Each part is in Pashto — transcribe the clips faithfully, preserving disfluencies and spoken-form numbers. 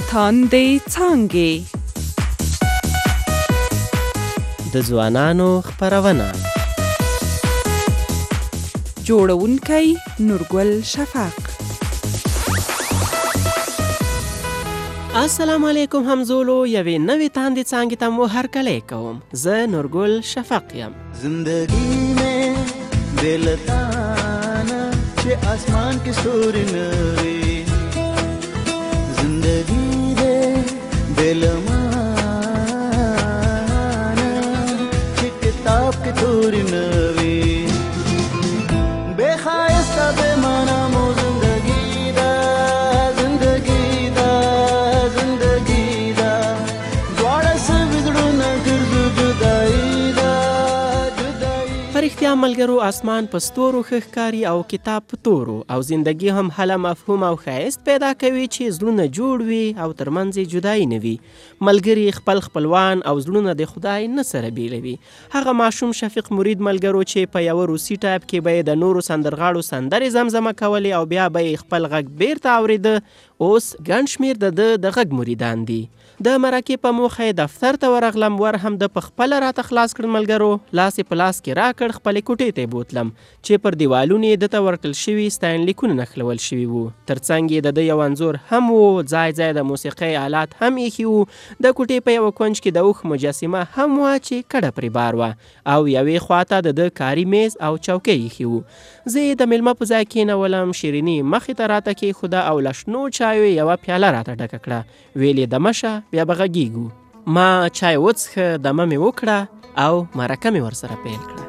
تاندې څانګې د ځوانانو خپرونه جوړونکی نورګل شفق. السلام علیکم همزولو، یوې نوې تاندې څانګې ته مو هرکلی کوم. زه نورګل شفق یم. زندگی میں بېلتانه چې اسمان کې ستوري نه وي، زندگی دې بېلمانه چې کتاب کې توري نه وي، بې ښایسته بې معنا مو زندگی ده، زندگی ده، زندگی ده، دواړه سوي زړونه ګرځو جدایي ده، جدایي. په رښتیا ملګرو، اسمان په ستورو ښه ښکاري او کتاب په تورو، او زندگی هم هله مفهوم او ښایست پیدا کوي چې زړونه جوړ وي او ترمنځ یې جدایي نه وي. ملګري خپل خپلوان او زړونه د خدای نه سره بیلوي. هغه ماشوم شفیق مرید ملګرو چې په یوه روسي ټایپ کې به یې د نورو سندرغاړو سندرې زمزمه کولې او بیا به یې خپل غږ بیرته اورېده، اوس ګڼ شمېر د ده د غږ مریدان دي. د مرکې په موخه یې دفتر ته ورغلم، ور هم د په خپله راته خلاص کړل ملګرو. لاس یې په لاس کې راکړ، خپلې کوټې ته یې بوتلم چې پر دیوالونو یې ده ته ورکړل شوي ستاینلیکونه نښلول شوي وو. تر څنګ یې د ده یو انځور هم و، ځای ځای د موسیقۍ آلات هم ایښي وو. د کوټې په یوه کونج کې د اوښ مجسمه هم وه چې کډه پرې بار وه، او یوې خواته د ده کاري میز او چوکۍ ایښي وو. زه یې د میلمه په ځای کېنولم، شیریني مخې ته راته کېښوده او له شنو چایو یوه پیاله راته ډکه کړه. ویل یې دمه شه، بیا به غږیږو. ما چای وڅښه، دمه مې وکړه او مرکه مې ورسره پیل کړه.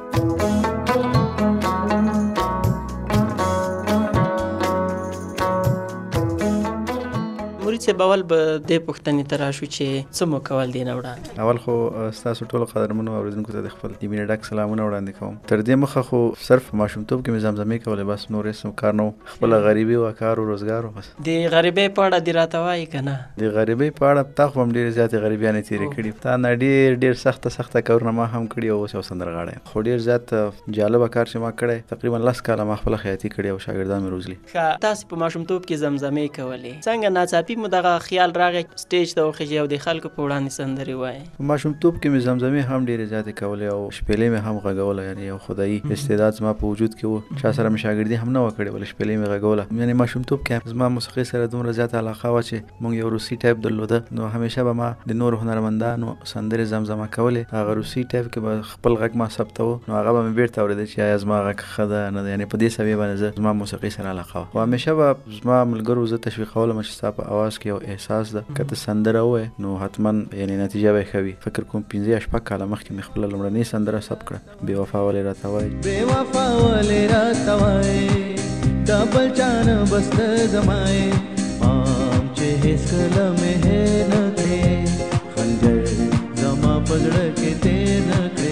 مرید صاحب، اول به دې پوښتنې ته راشو چې څه مو کول دې نه وړاندې؟ اول خو ستاسو ټولو قدرمنو اورېدونکو ته د خپل د مینې ډک سلامونه وړاندې کوم. تر دې مخه خو صرف ماشومتوب کې مې زمزمې کولې، بس نور هېڅ کار نه و. خپله غریبي وه، کار و روزګار و. بس د غریبۍ په اړه دې راته وایي که نه؟ د غریبۍ په اړه تا خو هم ډېرې زیاتې غریبیانې تېرې کړي، تا نه ډېر ډېر سخته سخته کارونه ما هم کړي، او اوس یو سندرغاړی یم. خو ډېر زیات جالبه کار چې ما کړی، تقریبا لس کاله ما خپله خیاطي کړې او شاګردان مې روزلي. ښه، تاسې په ماشومتوب کې زمزمې کولې، څنګه ناڅاپي مو دغه خیال راغی سټیج ته وخېږئ او د خلکو په وړاندې سندرې وایي؟ په ماشومتوب کې مې زمزمې هم ډېرې زیاتې کولې او شپېلې مې هم غږوله. یعنې یو خدایي استعداد زما په وجود کې و. چا سره مې شاګردي هم نه وه کړې، ولې شپېلې مې غږوله. یعنې ماشومتوب کې زما موسیقۍ سره دومره زیاته علاقه وه چې موږ یو روسي ټایپ درلوده، نو همیشه به ما د نورو هنرمندانو سندرې زمزمه کولې. هغه روسي ټایپ کې به خپل غږ ما ثبتوه، نو هغه به مې بیرته اورېده چې آیا زما غږ ښه ده نه ده. یعنې په دې سویې باندې زه زما موسیقۍ سره علاقه وه. او همیشه به زما ملګرو زه تشویقولم چې ستا په اواز کې یو احساس ده، که ته سندره ووایې نو حتما یعنې نتیجه به یې ښه وي. فکر کوم پنځه یا شپږ کاله مخکې مې خپله لومړنۍ سندره ثبت کړه، بې وفا ولې راته وایې. بې وفا ولې راته وایې، دا بل چا نه بس ته زما یې، پام چې هېڅکله مې هېر نه کړې، خنجر زما په زړه کې تېر نه کړې.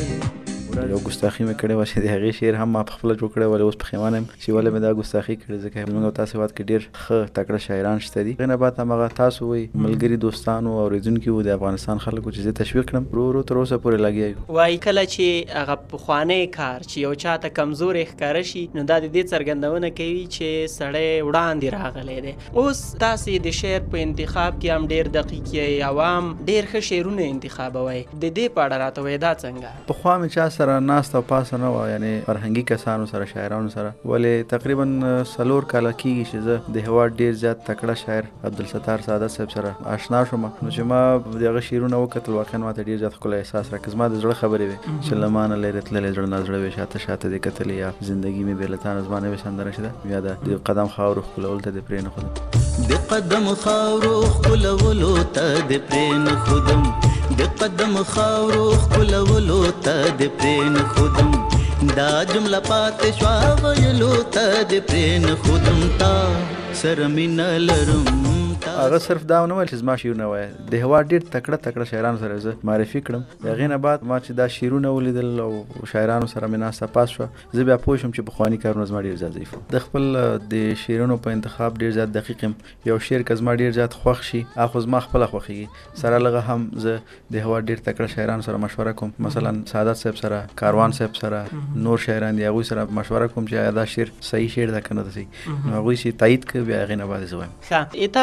یو ګستاخي مې کړې وه چې د هغې شعر هم ما پخپله جوړ کړی، ولې اوس پښیمانه یم چې ولې مې دا ګستاخي کړې، ځکه زموږ او تاسو هېواد کې ډېر ښه تکړه شاعران شته دي. هغې نه بعد هماغه تاسو وایي ملګري دوستانو اورېدونکي وو د افغانستان خلکو چې زه تشویق کړم، ورو ورو تر اوسه پورې لګیا یو. وایي کله چې هغه پخوانی کار چې یو چا ته کمزوری ښکاره شي، نو دا د دې څرګندونه کوي چې سړی وړاندې راغلی دی. اوس تاسې د شعر په انتخاب کې هم ډېر دقیق یې، عوام ډېر ښه شعرونه انتخابوئ. د دې په اړه راته وایي دا څنګه؟ پخوا مې چا سره ناسته او پاسه نه وه، یعنې فرهنګي کسانو سره، شاعرانو سره، ولې تقریبا څلور کاله کېږي چې زه د هېواد ډېر زیات تکړه شاعر عبدالستار سعادت صاحب سره اشنا شوم. نو چې ما د هغه شعرونه وکتل، واقعا ماته ډېر زیات ښکلی احساس راکړ. زما د زړه خبرې وې چې له ما نه لرې تللی زړه نه زړه وې، شاته شاته دې کتلې، یا زندګي مې بې له تا نه زما نوې سندره چې ده، یا د قدم خاورو ښکلولو ته دې پرېنښودم، د قدم خاورو ښکلولو ته دې پرېنښودم، د قدم خاورو ښکلولو ته دې پرېنښودم، دا جمله پاتې شوه ویلو ته دې پرېنښودم، تا سره مینه لرم. هغه صرف دا ونه ویل چې زما شعرونه وایه، د هېواد ډېر تکړه تکړه شاعرانو سره زه معرفي کړم. د هغې نه بعد ما چې دا شعرونه ولیدل او شاعرانو سره مې ناسته پاس شوه، زه بیا پوه شوم چې پخواني کارونه زما ډېر زیات ضعیف وو. د خپل د شعرونو په انتخاب ډېر زیات دقیق یم. یو شعر که زما ډېر زیات خوښ شي، هغه خو زما خپله خوښېږي، سره لږه هم زه د هېواد ډېر تکړه شاعرانو سره مشوره کوم. مثلا سعادت صاحب سره، کاروان صاحب سره، نور شاعران دي، هغوی سره مشوره کوم چې آیا دا شعر صحیح شعر ده که نه ده صحیح، نو هغوی چې تایید کړي بیا هغې نه بعد زه وایم. ښه، تا شعرونه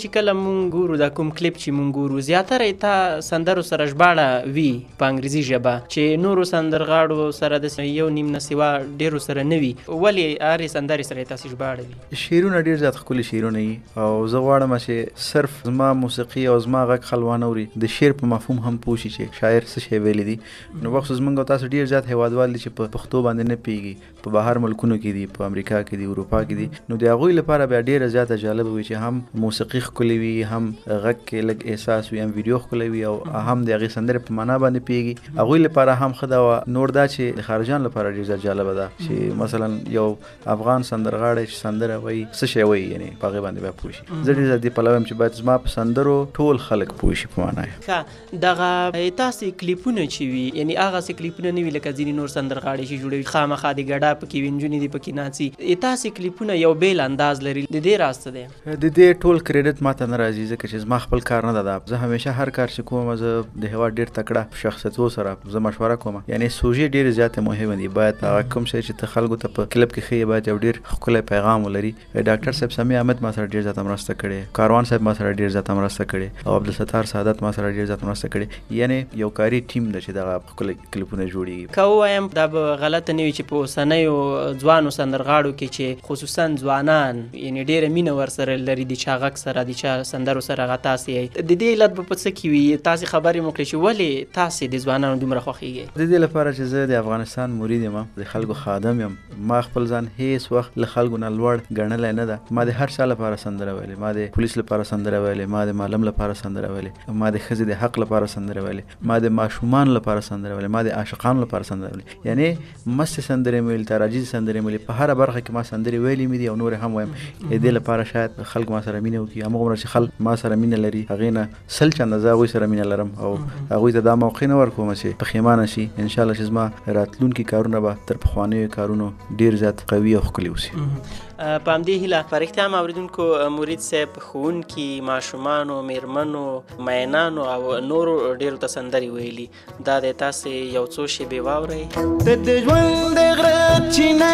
چې کله مونږ ګورو دا کوم کلیپ چې مونږ ګورو زیاتره یې تا سندرو سره ژباړه وي په انګریزي ژبه چې نورو سندرغاړو سره د یو نیم نه سوا ډېرو سره نه وي ولې هرې سندرې سره یې تاسې ژباړه وي؟ شعرونه ډېر زیات ښکلي شعرونه وي او زه غواړم چې صرف زما موسیقي او زما غږ خلک وانه اوري د شعر په مفهوم هم پوه شي چې شاعر څه شی ویلی دي. نو بخصوص موږ او تاسو ډېر زیات هیوادوال دي چې په پښتو باندې نه پوهېږي په بهر ملکونو کې دي په امریکا کې دي اروپا کې دي نو د هغوی لپاره بیا ډېره زیاته جالبه وي چې هم موسیقي ښکلې وي هم غږ کې لږ احساس وي هم ویډیو ښکلی وي او هم د هغې سندرې په معنا باندې پوهېږي. هغوی لپاره هم ښه ده. نور دا چې د خارجان لپاره ډېر زیات جالبه ده چې مثلا یو افغان سندرغاړی چې سندره وایي څه شی وایي یعنې په هغې باندې بیا پوه شي. زه ډېر زیات دې پلوی یم چې باید زما په سندرو ټول خلک پوه شي په معنا یې. ښه دغه تاسې کلیپونه چې وي یعنې هغسې کلیپونه نه وي لکه ځینې نور سندرغاړي چې جوړوي خامخا د ګډا پکې وي نجونې دي پکې ناڅي تاسې کلیپونه یو بیل انداز لري د دې راز څه دی؟ د دې ټول کریډټ ما ته نه راځي ځکه چې زما خپل کار نه ده. زه همیشه هر کار چې کوم زه د هېواد ډېر تکړه شخصیتو سره زه مشوره کوم یعنې سوژې ډېرې زیاتې مهمه دي. باید هغه کوم شی چې ته خلکو ته په کلپ کې ښیې باید یو ډېر ښکلی پیغام ولري. ډاکټر صاحب سمیع احمد ما سره ډېر زیاته مرسته کړې کاروان صاحب ما سره ډېر زیاته مرسته کړې او عبدالستار سعادت ما سره ډېر زیاته مرسته کړې. یعنې یو کاري ټیم ده چې دغه ښکلي کلیپونه جوړېږي. که ووایم دا به غلطه نه وي چې په اوسنیو ځوانو سندرغاړو کې چې خصوصا ځوانان یعنې ډېره مینه ورسره لري د چا غږ سره د چا سندرو سره هغه تاسې د دې علت به په څه کې وي؟ تاسې خبرې مو کړې چې ولې تاسې د ځوانانو دومره خوښېږئ؟ د دې لپاره چې زه د افغانستان مرید یم د خلکو خادم یم. ما خپل ځان هیڅ وخت له خلکو نه لوړ ګڼلی نه ده. ما د هر چا لپاره سندره ویلې ما د پولیس لپاره سندره ویلې ما د معلم لپاره سندره ویلې ما د ښځې د حق لپاره سندره ویلې ما د ماشومانو لپاره سندره ویلې ما د عاشقانو لپاره سندره ویلې یعنې مستې سندرې مې ویلې تراجیزې سندرې مې ویلې په هره برخه کې ما سندرې ویلې مې دي او نورې هم وایم. د دې لپاره شاید خلک ما سره مینه وکړي همغومره چې خلک ما سره مینه لري هغې نه سل چنده زه هغوی سره مینه لرم او هغوی ته دا موقع نه ورکوم چې پښیمانه شي. انشاءالله چې زما راتلونکي کارونه به تر پخوانیو کارونو ډېر زیات قوي او ښکلي اوسي. په همدې هیله په رښتیا هم اورېدونکو مرید صاحب ښوونکي ماشومانو میرمنو مینانو او نورو ډېرو ته سندرې ویلي دا دی تاسې یو څو شیبې واورئ. ته د ژوند د غره چینه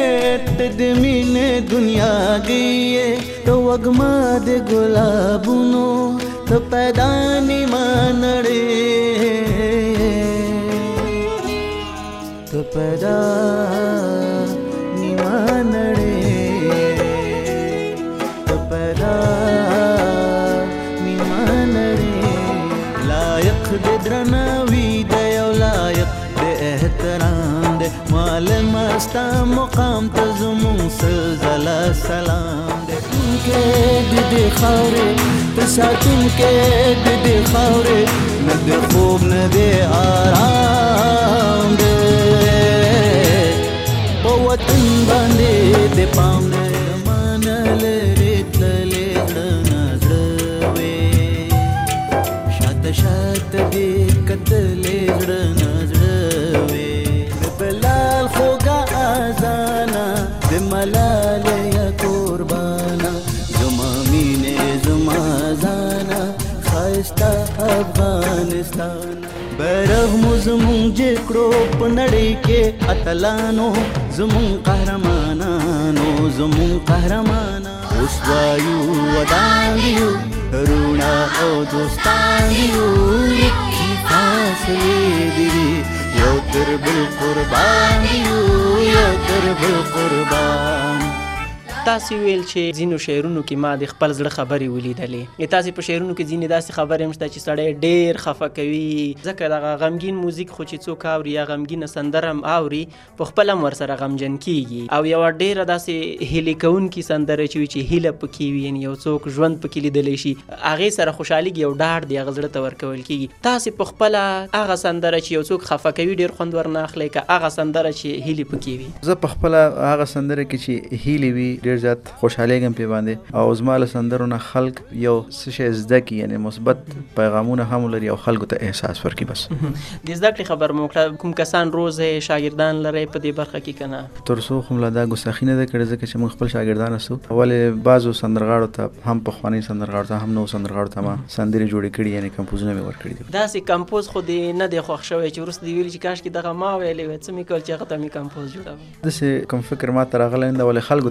یې ته د مینې دنیا کې یې ته وږمه د ګلابونو ته پیدا نیمه نړۍ ته پیدا نیمه نړۍ د درناوي د یو لایق د احترام د معلم ستا مقام ته زمونږ سلسله سلام د کې د دې خاورې ته ساتونکی د دې خاورې نه د خوب نه د آرام دی په وطن باندې د پام د مانه لرې تللې زړه نه زړه وې شاته شاته دې کتلې زړه نه زړه وې د بلال خوږه اذانه د ملالۍ قربانه زما مینې زما ځانه ښایسته افغانستان بیرغ مو زمونږ جګ کړو په نړۍ کې اتلانو زمونږ قهرمانانو زمونږ قهرمانان اوس وایو ودان یو روڼا او دوستان یو رکھی فاصلې دي یو تر بل قربان یو یو تر بل قربان. تاسې ویل چې ځینو شعرونو کې ما د خپل زړه خبرې ولیدلې. تاسې په شعرونو کې ځینې داسې خبرې هم شته چې سړی ډېر خفه کوي ځکه دغه غمګین موزیک خو چې څوک اوري یا غمګینه سندره هم اوري په خپله هم ورسره غمجن کېږي او یوه ډېره داسې هیلې کوونکې سندره چې وي چې هیله پکې وي یعنې یو څوک ژوند پکې لیدلی شي هغې سره خوشحالېږي یو ډاډ دی هغه زړه ته ورکول کېږي. تاسې په خپله هغه سندره چې یو څوک خفه کوي ډېر خوند ورنه اخلی که هغه سندره چې هیلې پکې وي؟ زه په خپله هغه سندره کې چې هیلې وي ډېر زیات خوشحالېږم پرې باندې او زما له سندرو نه خلک یو څه شی زده کړي یعنې مثبت پیغامونه هم ولري او خلکو ته احساس ورکړي. بس د زده کړې خبر مو وکړه کوم کسان روزئ شاګردان لرئ په دې برخه کې که نه؟ تر څو خو مله دا ګستاخي نه ده کړې ځکه چې موږ خپل شاګردان اسو ولې بعضو سندرغاړو ته هم پخواني سندرغاړو ته هم نوو سندرغاړو ته ما سندرې جوړې کړي یعنې کمپوزونه مې ورکړي دي. داسې کمپوز خو دې نه دی خوښ شوی چې وروسته دې ویلي چې کاشکې دغه ما ویلی وی څه مې کول چې هغه ته مې کمپوز جوړوم؟ داسې کوم فکر ما ته راغلی نه ده ولې خلکو ته دا فکر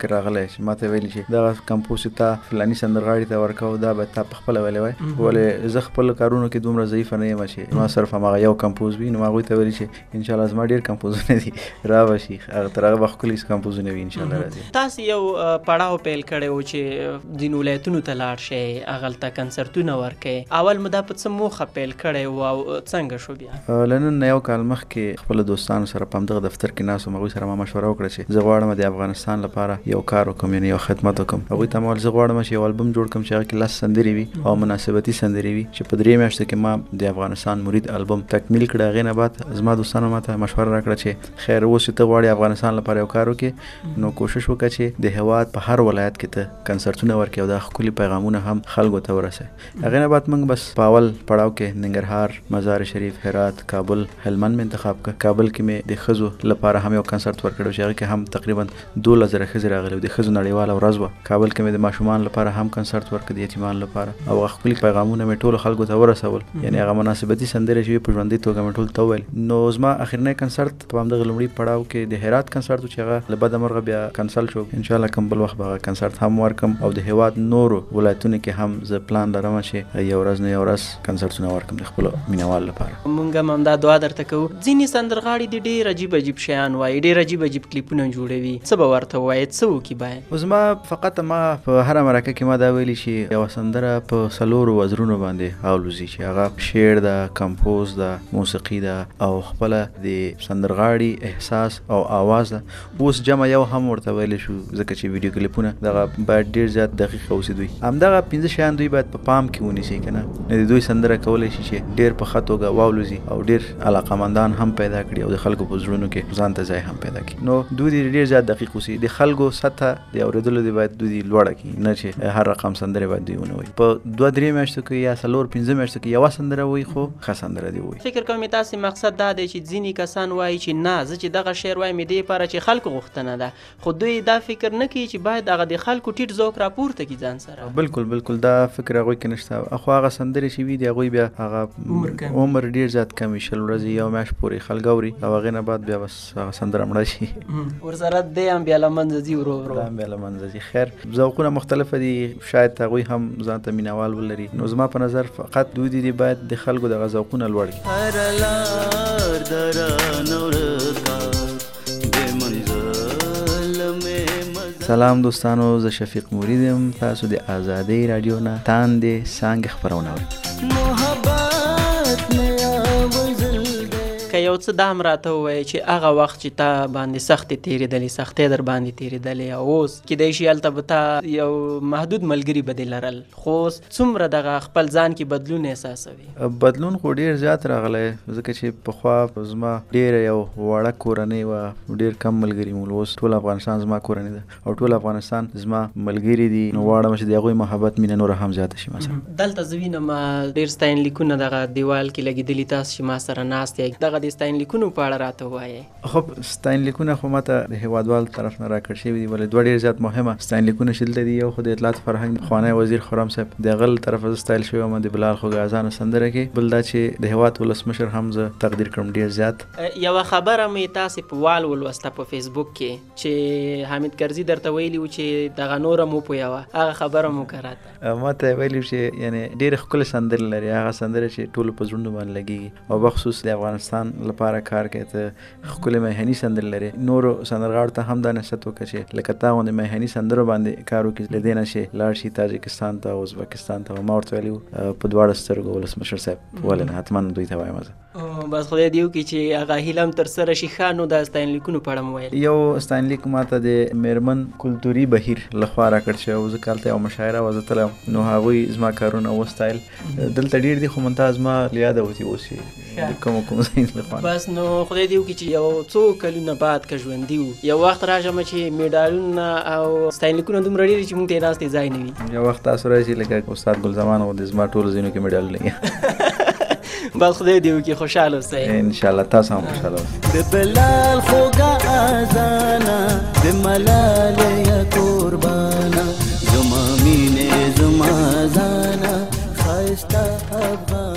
فکر راغلی چې ما ته ویلي چې دغه کمپوز چې تا فلاني سندرغاړي ته ورکوو دا به تا په خپله ویلی وای ولې زه خپل کارونو کې دومره ضعیفه نه یم چې ما صرف هماغه یو کمپوز وي. نو ما هغوی ته ویلي چې انشاءالله زما ډېر کمپوزونه دي را به شي هغه تر هغه به ښکلي کمپوزونه وي انشاءالله راځي. تاسو یو پړاو پیل کړی و چې ځینو ولایتونو ته لاړ شئ هغلته کنسرتونه ورکړئ. اول مو دا په څه موخه پیل کړی و او څنګه شو بیا؟ له نن نه یو کال مخکې خپلو دوستانو سره په همدغه دفتر کې ناست وم. هغوی سره ما مشوره وکړه چې زه غواړم د افغانستان لپاره یو کار وکړم یعنې یو خدمت وکړم. هغوی ته ما ویل زه غواړم چې یو البم جوړ کړم چې هغه کې لس سندرې وي او مناسبتي سندرې وي چې په درې میاشتو کې ما د افغانستان مرید البم تکمیل کړه. هغې نه بعد زما دوستانو ما ته مشوره راکړه چې خیر اوس چې ته غواړې افغانستان لپاره یو کار وکړې نو کوشش وکړه چې د هېواد په هر ولایت کې ته کنسرتونه ورکړې او دا ښکلي پیغامونه هم خلکو ته ورسوې. هغې نه بعد موږ بس په اول پړاو کې ننګرهار، مزار شریف، هرات، کابل، هلمند مې انتخاب کړ. کابل کې مې د ښځو لپاره هم یو کنسرت ورکړی چې هغې کې هم تقریبا دولس زره ښځې راغلې وې. د ښځو نړیواله ورځ وه. کابل کې مې د ماشومان لپاره هم کنسرت ورکړ د یتیمانو لپاره او هغه ښکلي پیغامونه مې ټولو خلکو ته ورسول. یعنې هغه مناسبتي سندرې چې وې په ژوندۍ توګه مې ټولو ته وویل. نو زما اخرنی کنسرت په همدغه لومړي پړاو کې د هرات کنسرت و چې هغه له بده مرغه بیا کنسل شو. انشاءالله کوم بل وخت به هغه کنسرت هم ورکړم او د هېواد نورو ولایتونو کې هم زه پلان لرم چې یو ورځ نه یو ورځ کنسرتونه ورکړم د خپلو مینوالو لپاره. مونږ هم همدا دعا درته کوو. ځینې سندرغاړي د ډېر عجیب عجیب شیان وایي، ډېر عجیب عجیب کلیپونه جوړوي. څه به ورته ووایې؟ څه وکړي باید؟ زما فقط ما په هره مرکه کې ما دا ویلي چې یوه سندره په څلورو وزرونو باندې الوزي چې هغه شعر ده، کمپوز ده، موسیقي ده او خپله د سندرغاړي احساس او آواز ده. اوس جمع یو هم ورته ویلی شو ځکه چې ویډیو کلیپونه دغه باید ډېر زیات دقیق اوسي. دوی همدغه پنځه شیان دوی باید په پام کې ونیسي که نه نو د دوی سندره کولی شي چې ډېر په ښه توګه والوزي او ډېر علاقمندان هم پیدا کړي او د خلکو په زړونو کې ځان ته ځای هم پیدا کړي. نو دوی دې ډېر زیات دقیق اوسي. د خلکو سطحه د اورېدلو دی باید دوی لوړه کړي نه چې هر رقم سندرې باید دوی ونه وایي. په دوه درې میاشتو کې یا څلور پنځه میاشتو کې یوه سندره وایي خو ښه سندره دې وایي. فکر کوم تاسې مقصد دا دی چې ځینې کسان وایي چې نه زه چې دغه شعر وایم دې لپاره چې خلکو غوښتنه ده، خو دوی دا فکر نه کوي چې باید هغه د خلکو ټیټ ذوق راپورته کړي ځان سره. بالکل بالکل دا فکر هغوی کې نشته. خو هغه سندرې چې وي د هغوی بیا هغه عمر ډېر زیات کم وي، شل ورځې یو میاشت پورې خلک اوري او هغې نه بعد بیا بس هغه سندره مړه شي. ورسره دی هم بیا له منځه ځي ورو ورو. دا هم بیا له منځه ځي. خیر ذوقونه مختلفه دي، شاید هغوی هم ځان ته مینوال ولري. نو زما په نظر فقط دوی دي باید د خلکو دغه ذوقونه لوړ کړي. هر لار درانه ورکا بې منزل مې سلام دوستانو، زه شفیق مرید یم. تاسو د آزادۍ راډیو نه تاندې څانګې خپرونه اورئ. محبت مې اوزل که یو څه دا هم راته ووایې چې هغه وخت چې تا باندې سختې تېرېدلې، سختۍ در باندې تېرېدلې او اوس کیدای شي هلته به تا یو محدود ملګري به دې لرل، خو اوس څومره دغه خپل ځان کې بدلون احساسوي؟ بدلون خو ډېر زیات راغلی ځکه چې پخوا زما ډېره یو وړه کورنۍ وه، ډېر کم ملګري مو. اوس ټول افغانستان زما کورنۍ ده او ټول افغانستان زما ملګري دي. نو غواړم چې د هغوی محبت مینه نوره هم زیاته شي. مثلا دلته زه وینم ډېر ستاینلیکونه دغه دیوال کې لګېدلي، تاسو چې ما سره ناست یې دغه د ستاینلیکونو په اړه راته ووایئ. خب ستاینلیکونه خو ماته د هېوادوال طرف نه راکړل شوي دي، ولې دوه ډېر زیات مهمه ستاینلیکونه چې دلته دي. یو خو د اطلاعات فرهنګ پخوانی وزیر خرم صاحب د هغه له طرفه زه ستایل شوی وم د بلال خوږازانه سندره کې. بل دا چې د هېواد ولسمشر هم زه تقدیر کړم ډېر زیات. یوه خبره مې تاسې په وال ولوسته په فیسبوک کې چې حامد کرزي درته ویلي و چې دغه نوره مو پویوه، هغه خبره مو که راته؟ ما ته یې ویلي چې یعنې ډېرې ښکلې سندرې لري، هغه سندرې چې ټولو په زړونو باندې لګېږي او بخصوص د افغانستان لپاره کار کوي. ته ښکلې میهني سندرې لري. نورو سندرغاړو ته هم دا نصیحت وکړه چې لکه تا غوندې میهني سندرو باندې کار وکړي، له دې نه چې لاړ شي تاجکستان ته او ازبکستان ته. ما ورته ویلي وو په دواړه سترګو ولسمشر صاحب ولې نه، حتما دوی ته وایم زه. بس خدای دې وکړي چې هغه هیله هم ترسره شي. ښه نو د ستاینلیکونو په اړه مو ویل. یو ستاینلیک ما ته د میرمن کلتوري بهیر لخوا راکړل شوی و. زه کالته یوه مشاعره وه زه تلم، نو هغوی زما کارونه وستایل. دلته ډېر دي خو منتها زما له یاده وتي اوس یې د کومو کوم ځایونو لخوا. بس نو خدای دې وکړي چې یو څو کلونه بعد که ژوندي وو یو وخت راشم چې میډالونه او ستاینلیکونه دومره ډېر چې موږ ته یې ناستې ځای نه وي. یو وخت تاسو راشي لکه استاد ګلزمان و د زما ټولو ځینو کې میډالونه یې. بس خدای دې وکړي خوشحاله اوسئ. انشاءالله تاسو هم خوشحاله اوسئ. د بلال خوږه اذانه د ملالۍ قربانه زما مینې زما ځانه ښایسته افغان